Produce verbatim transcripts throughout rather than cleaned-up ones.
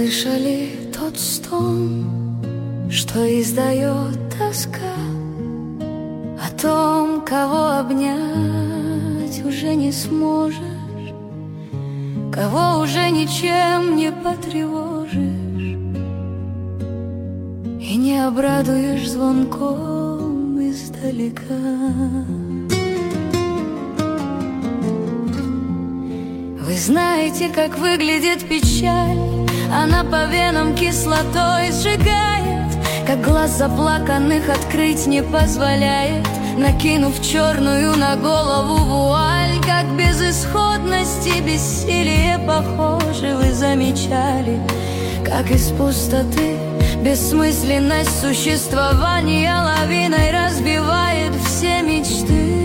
слышали тот стон, что издает тоска о том, кого обнять уже не сможешь, кого уже ничем не потревожишь и не обрадуешь звонком издалека. Вы знаете, как выглядит печаль, она по венам кислотой сжигает, как глаз заплаканных открыть не позволяет, накинув черную на голову вуаль. Как безысходность и бессилие похожи, вы замечали, как из пустоты бессмысленность существования лавиной разбивает все мечты.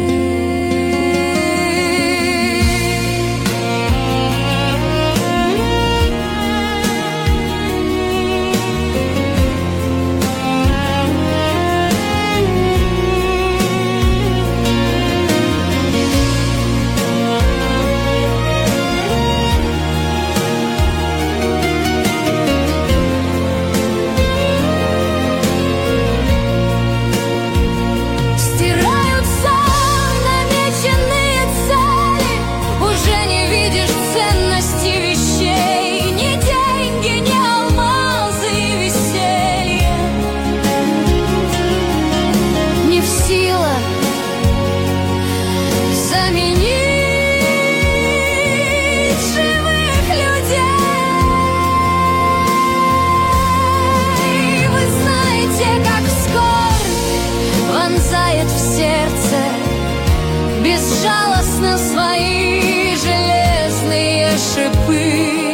Безжалостно свои железные шипы.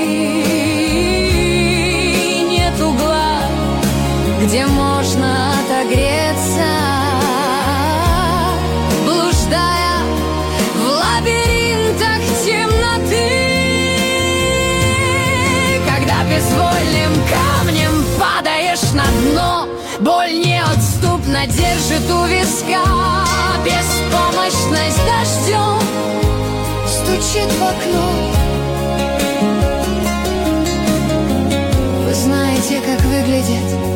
Нет угла, где можно отогреться, блуждая в лабиринтах темноты. Когда безвольным камнем падаешь на дно, боль неотступно держит у виска. Беспомощность дождем стучит в окно. Вы знаете, как выглядит